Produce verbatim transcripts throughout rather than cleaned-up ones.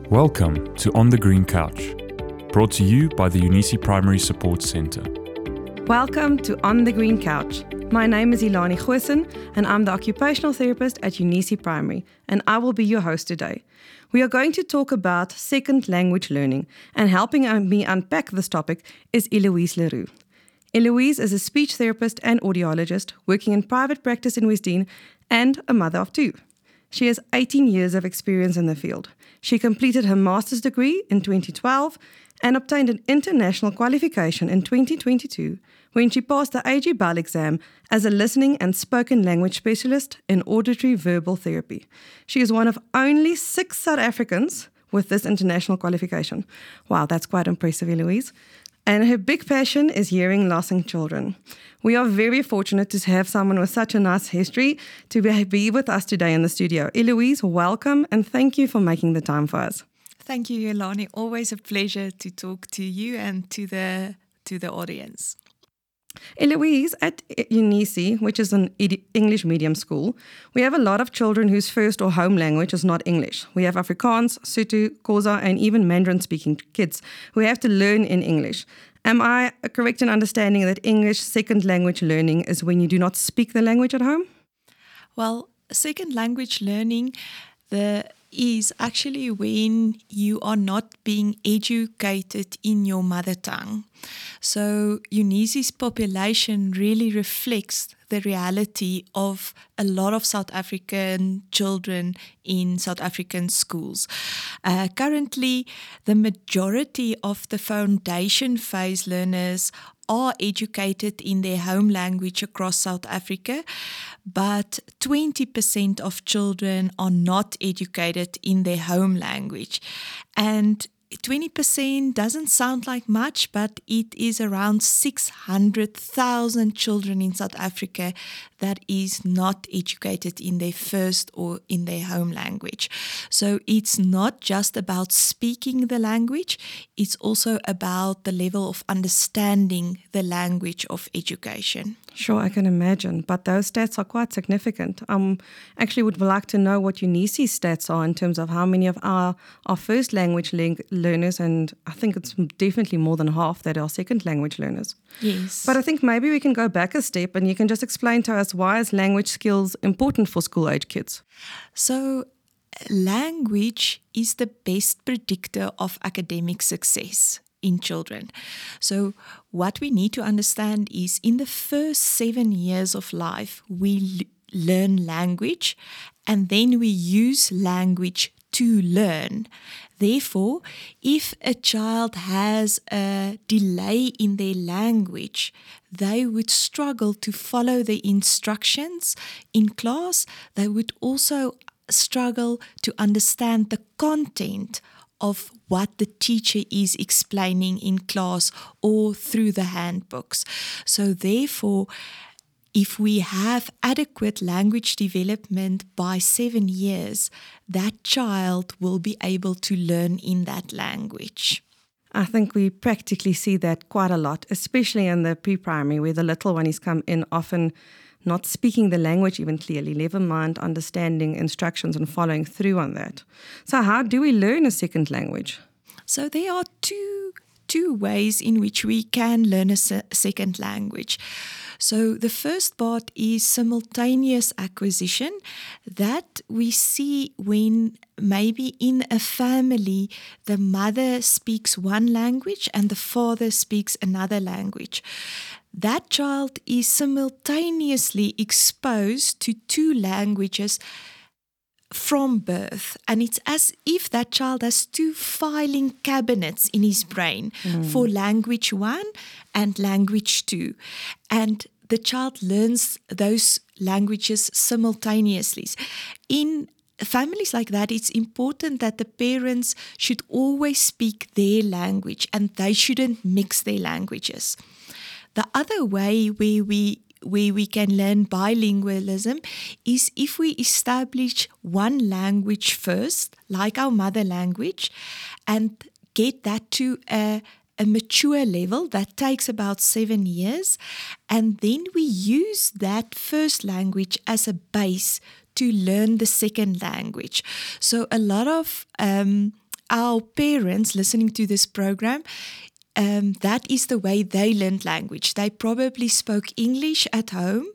Welcome to On the Green Couch, brought to you by the Unisi Primary Support Centre. Welcome to On the Green Couch. My name is Ilani Goosen and I'm the occupational therapist at Unisi Primary, and I will be your host today. We are going to talk about second language learning, and helping me unpack this topic is Eloise Leroux. Eloise is a speech therapist and audiologist working in private practice in Westdean and a mother of two. She has eighteen years of experience in the field. She completed her master's degree in twenty twelve and obtained an international qualification in twenty twenty-two when she passed the A G Bell exam as a listening and spoken language specialist in auditory verbal therapy. She is one of only six South Africans with this international qualification. Wow, that's quite impressive, Eloise. And her big passion is hearing loss in children. We are very fortunate to have someone with such a nice history to be with us today in the studio. Eloise, welcome and thank you for making the time for us. Thank you, Yolani. Always a pleasure to talk to you and to the to the audience. Eloise, at Unisi, which is an English medium school, we have a lot of children whose first or home language is not English. We have Afrikaans, Sotho, Xhosa, and even Mandarin-speaking kids who have to learn in English. Am I correct in understanding that English second language learning is when you do not speak the language at home? Well, second language learning the is actually when you are not being educated in your mother tongue. So Unisi's population really reflects the reality of a lot of South African children in South African schools. Uh, currently, the majority of the foundation phase learners are educated in their home language across South Africa, but twenty percent of children are not educated in their home language. And twenty percent doesn't sound like much, but it is around six hundred thousand children in South Africa that is not educated in their first or in their home language. So it's not just about speaking the language, it's also about the level of understanding the language of education. Sure, I can imagine, but those stats are quite significant. Um, actually would like to know what Unisi's stats are in terms of how many of our, our first language ling- learners, and I think it's definitely more than half that are second language learners. Yes. But I think maybe we can go back a step and you can just explain to us why is language skills important for school-age kids? So language is the best predictor of academic success in children. So what we need to understand is in the first seven years of life, we l- learn language and then we use language to learn. Therefore, if a child has a delay in their language, they would struggle to follow the instructions in class. They would also struggle to understand the content of what the teacher is explaining in class or through the handbooks. So therefore, if we have adequate language development by seven years, that child will be able to learn in that language. I think we practically see that quite a lot, especially in the pre-primary where the little one is come in often not speaking the language even clearly, never mind understanding instructions and following through on that. So how do we learn a second language? So there are two, two ways in which we can learn a se- second language. So the first part is simultaneous acquisition that we see when maybe in a family the mother speaks one language and the father speaks another language. That child is simultaneously exposed to two languages from birth, and it's as if that child has two filing cabinets in his brain mm. for language one and language two, and the child learns those languages simultaneously. In families like that, it's important that the parents should always speak their language and they shouldn't mix their languages. The other way where we where we can learn bilingualism is if we establish one language first, like our mother language, and get that to a, a mature level that takes about seven years, and then we use that first language as a base to learn the second language. So a lot of um, our parents listening to this program, um, that is the way they learned language. They probably spoke English at home,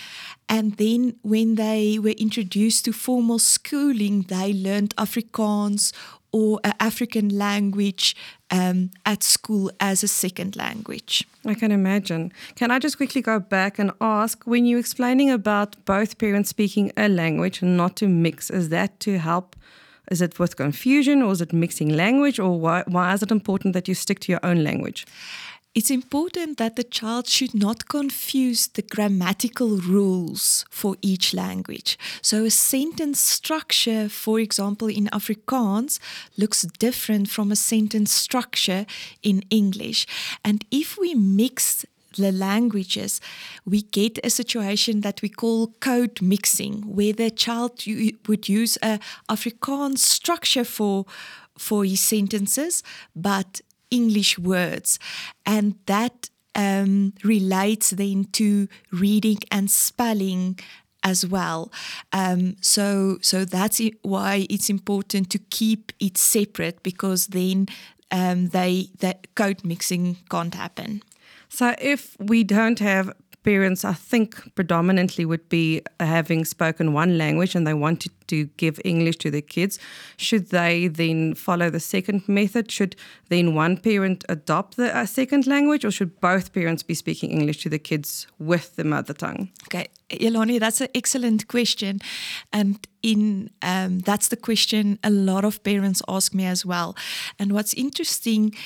and then when they were introduced to formal schooling, they learned Afrikaans or an African language um, at school as a second language. I can imagine. Can I just quickly go back and ask, when you're explaining about both parents speaking a language and not to mix, is that to help? Is it with confusion, or is it mixing language, or why, why is it important that you stick to your own language? It's important that the child should not confuse the grammatical rules for each language. So a sentence structure, for example, in Afrikaans, looks different from a sentence structure in English. And if we mix the languages, we get a situation that we call code mixing, where the child would use a Afrikaans structure for, for his sentences, but English words, and that um, relates then to reading and spelling as well. Um, so, so that's why it's important to keep it separate, because then um, they that code mixing can't happen. So, if we don't have parents, I think predominantly would be having spoken one language and they wanted to give English to their kids, should they then follow the second method? Should then one parent adopt the uh, second language, or should both parents be speaking English to the kids with the mother tongue? Okay, Ilani, that's an excellent question. And in um, that's the question a lot of parents ask me as well. And what's interesting,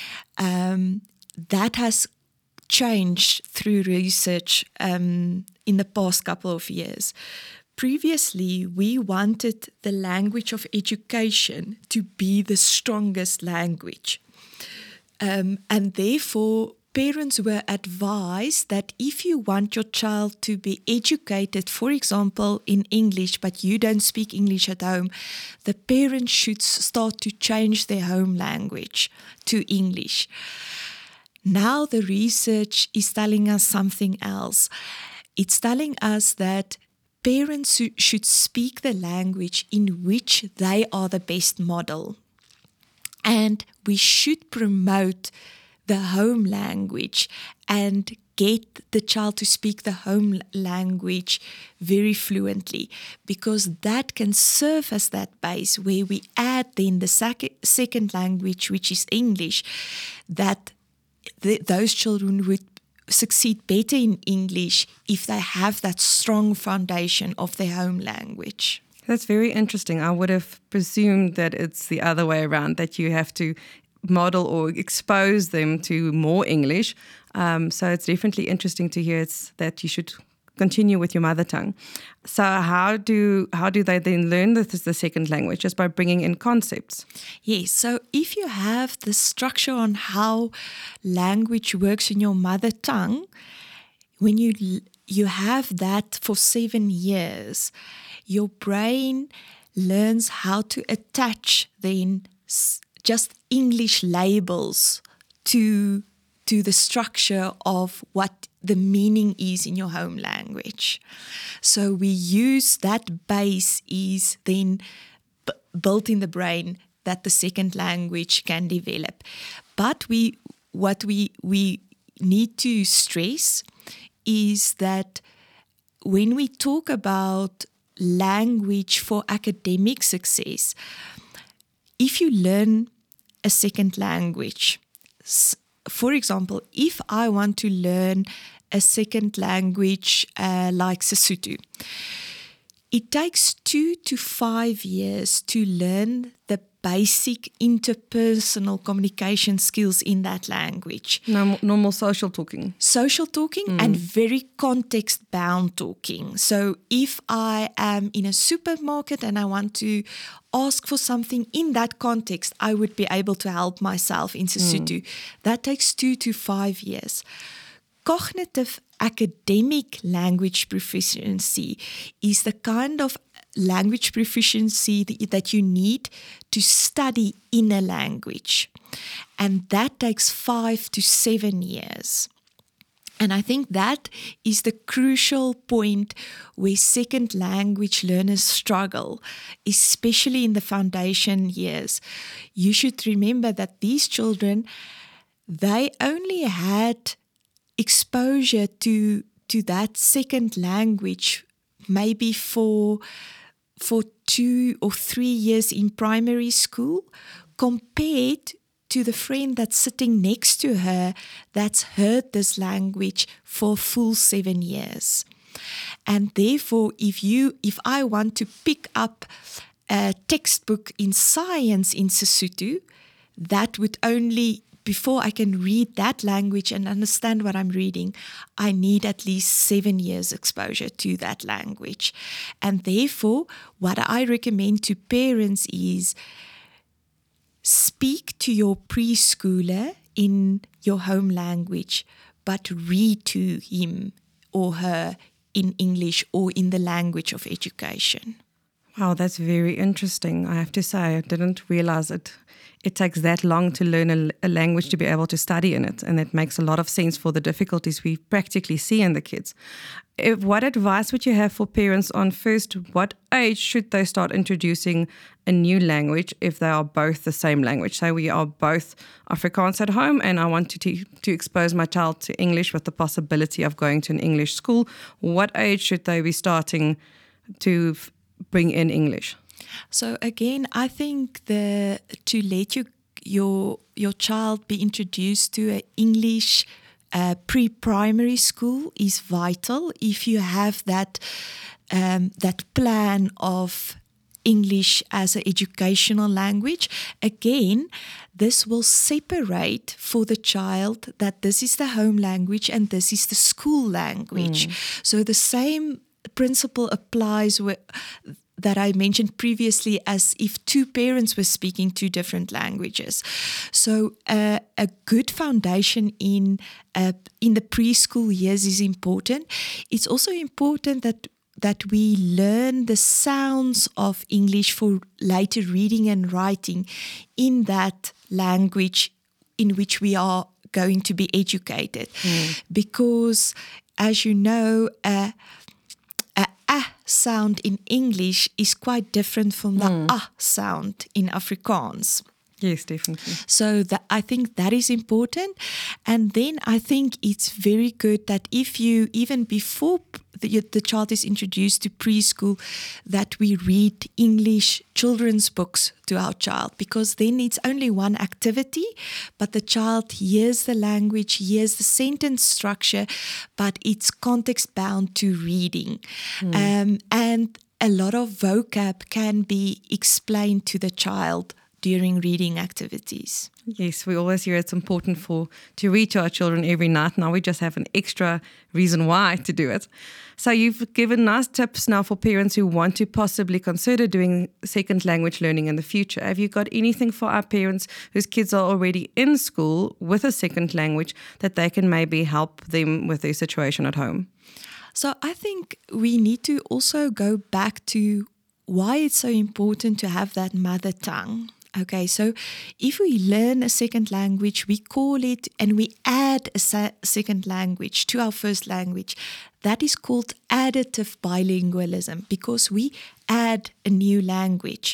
um, that has changed through research um, in the past couple of years. Previously, we wanted the language of education to be the strongest language. Um, and therefore, parents were advised that if you want your child to be educated, for example, in English, but you don't speak English at home, the parents should start to change their home language to English. Now the research is telling us something else. It's telling us that parents should speak the language in which they are the best model. And we should promote the home language and get the child to speak the home language very fluently, because that can serve as that base where we add then the sec- second language, which is English, that The, those children would succeed better in English if they have that strong foundation of their home language. That's very interesting. I would have presumed that it's the other way around, that you have to model or expose them to more English. Um, so it's definitely interesting to hear it's that you should continue with your mother tongue. So how do how do they then learn this the second language? Just by bringing in concepts? Yes, so if you have the structure on how language works in your mother tongue, when you you have that for seven years, your brain learns how to attach then just English labels to to the structure of what the meaning is in your home language. So we use that base is then b- built in the brain that the second language can develop. But we what we we need to stress is that when we talk about language for academic success, if you learn a second language, for example, if I want to learn a second language uh, like Sesotho, it takes two to five years to learn the basic interpersonal communication skills in that language. Normal, normal social talking. Social talking mm. and very context-bound talking. So if I am in a supermarket and I want to ask for something in that context, I would be able to help myself in Sesotho. Mm. That takes two to five years. Cognitive academic language proficiency is the kind of language proficiency that you need to study in a language. And that takes five to seven years. And I think that is the crucial point where second language learners struggle, especially in the foundation years. You should remember that these children, they only had exposure to, to that second language maybe for, for two or three years in primary school, compared to the friend that's sitting next to her that's heard this language for a full seven years. And therefore, if you, if I want to pick up a textbook in science in Sesotho, that would only, before I can read that language and understand what I'm reading, I need at least seven years exposure to that language. And therefore, what I recommend to parents is speak to your preschooler in your home language, but read to him or her in English or in the language of education. Wow, that's very interesting. I have to say, I didn't realize it. It takes that long to learn a, a language to be able to study in it. And it makes a lot of sense for the difficulties we practically see in the kids. If, what advice would you have for parents on first, what age should they start introducing a new language if they are both the same language? Say we are both Afrikaans at home and I want to, te- to expose my child to English with the possibility of going to an English school. What age should they be starting to f- bring in English? So again, I think the to let you, your your child be introduced to an English uh, pre-primary school is vital if you have that um, that plan of English as an educational language. Again, this will separate for the child that this is the home language and this is the school language. Mm. So the same principle applies with that I mentioned previously, as if two parents were speaking two different languages. So uh, a good foundation in uh, in the preschool years is important. It's also important that that we learn the sounds of English for later reading and writing in that language in which we are going to be educated. Mm. Because, as you know, uh, a sound in English is quite different from the mm. ah sound in Afrikaans. Yes, definitely. So that, I think that is important. And then I think it's very good that if you, even before the, the child is introduced to preschool, that we read English children's books to our child, because then it's only one activity, but the child hears the language, hears the sentence structure, but it's context bound to reading. Mm. Um, and a lot of vocab can be explained to the child during reading activities. Yes, we always hear it's important for to read to our children every night. Now we just have an extra reason why to do it. So you've given nice tips now for parents who want to possibly consider doing second language learning in the future. Have you got anything for our parents whose kids are already in school with a second language that they can maybe help them with their situation at home? So I think we need to also go back to why it's so important to have that mother tongue. Okay, so if we learn a second language, we call it, and we add a sa- second language to our first language. That is called additive bilingualism, because we add a new language.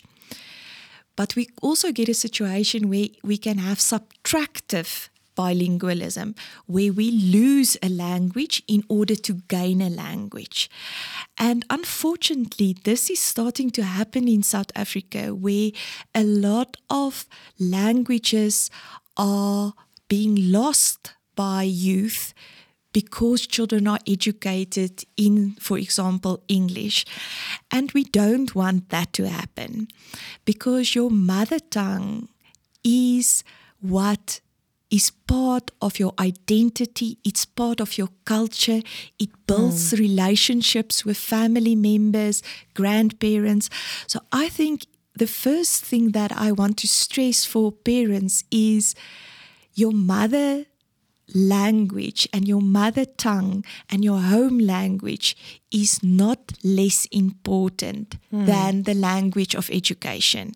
But we also get a situation where we can have subtractive bilingualism, where we lose a language in order to gain a language. And unfortunately, this is starting to happen in South Africa, where a lot of languages are being lost by youth because children are educated in, for example, English. And we don't want that to happen, because your mother tongue is what is part of your identity, it's part of your culture, it builds mm. relationships with family members, grandparents. So I think the first thing that I want to stress for parents is your mother language and your mother tongue and your home language is not less important mm. than the language of education.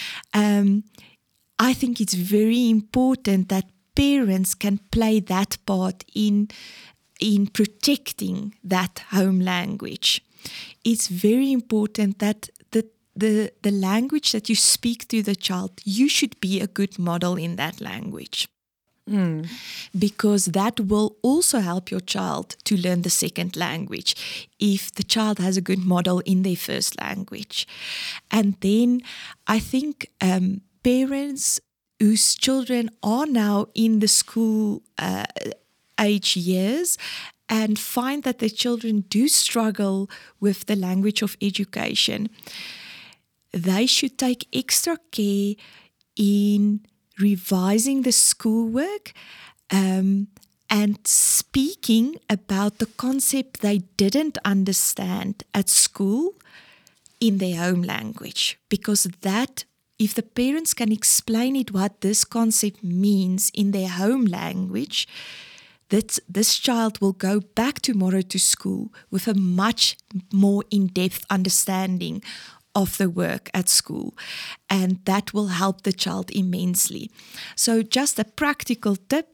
Um, I think it's very important that parents can play that part in in protecting that home language. It's very important that the, the, the language that you speak to the child, you should be a good model in that language. Mm. Because that will also help your child to learn the second language if the child has a good model in their first language. And then I think um, parents whose children are now in the school uh, age years and find that their children do struggle with the language of education, they should take extra care in revising the schoolwork um, and speaking about the concept they didn't understand at school in their home language. Because that, if the parents can explain it what this concept means in their home language, that this child will go back tomorrow to school with a much more in-depth understanding of the work at school, and that will help the child immensely. So just a practical tip,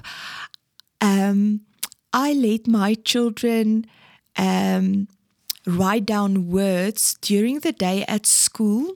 um, I let my children um, write down words during the day at school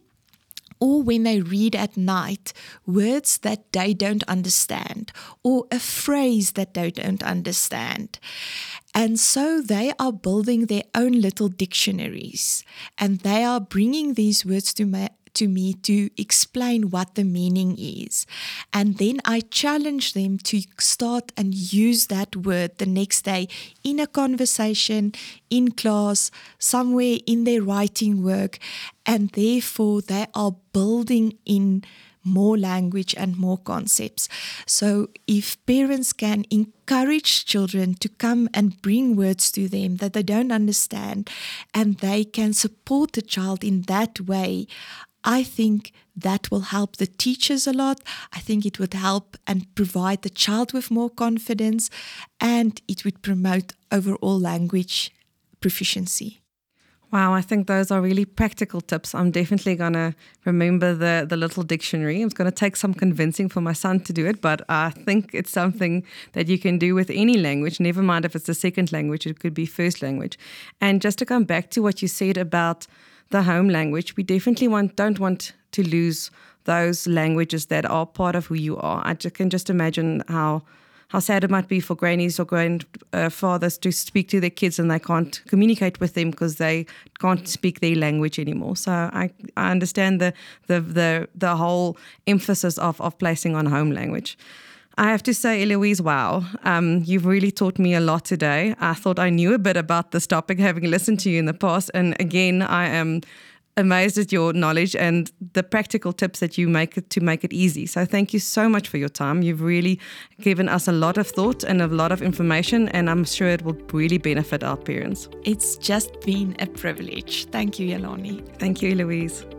or when they read at night, words that they don't understand or a phrase that they don't understand. And so they are building their own little dictionaries, and they are bringing these words to me, to me to explain what the meaning is. And then I challenge them to start and use that word the next day in a conversation, in class, somewhere in their writing work. And therefore they are building in more language and more concepts. So if parents can encourage children to come and bring words to them that they don't understand, and they can support the child in that way, I think that will help the teachers a lot. I think it would help and provide the child with more confidence, and it would promote overall language proficiency. Wow, I think those are really practical tips. I'm definitely going to remember the, the little dictionary. It's going to take some convincing for my son to do it, but I think it's something that you can do with any language, never mind if it's the second language, it could be first language. And just to come back to what you said about the home language, we definitely want don't want to lose those languages that are part of who you are. I can just imagine how how sad it might be for grannies or grandfathers to speak to their kids and they can't communicate with them because they can't speak their language anymore. So I, I understand the, the the the whole emphasis of, of placing on home language. I have to say, Eloise, wow, um, you've really taught me a lot today. I thought I knew a bit about this topic, having listened to you in the past. And again, I am amazed at your knowledge and the practical tips that you make it to make it easy. So thank you so much for your time. You've really given us a lot of thought and a lot of information, and I'm sure it will really benefit our parents. It's just been a privilege. Thank you, Yelani. Thank you, Eloise.